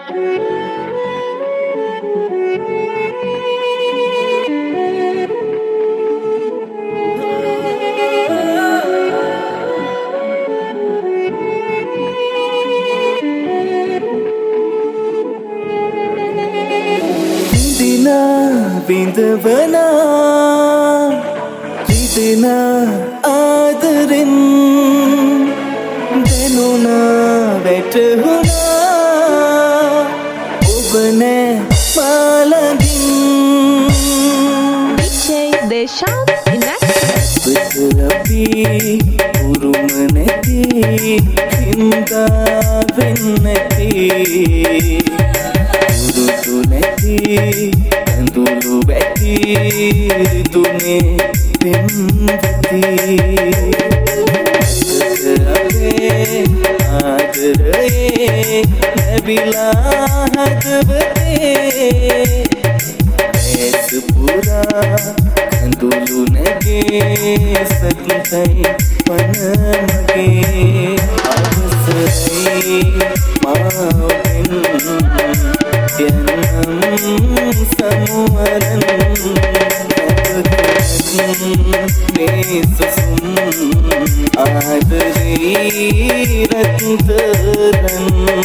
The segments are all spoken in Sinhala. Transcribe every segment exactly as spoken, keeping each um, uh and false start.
විඳවනා රිදෙන ආදරෙන් දැනුණා වැටහුණා ඔබ නෑ මාළඟින් D J Deshant in action. අපි උරුම නැති හින්දා වෙන්නැති උරුදු නැති ඇඳුළු වැටි රිදුනේ පෙම්වති අපේ ආදරයේ ලැබිලා හදවතේ ඇස් පුරා ඇඳුළු නැගේ සතුටයි පන මගේ අවසරයි මාවෙන් යනම් සමුවරන් මේ සුසුම් ආදරේ රත්තරන්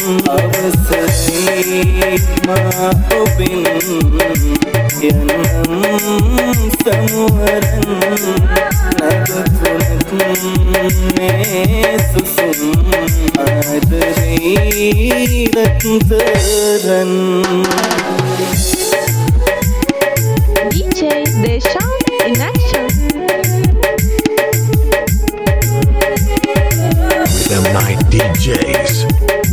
අවසරයි මාවෙන් යනම් සමුවරන් නගතුනත් මේ සුසුම් ආදරේ රත්තරන් D J Deshant in action. Rhythm Night D Js.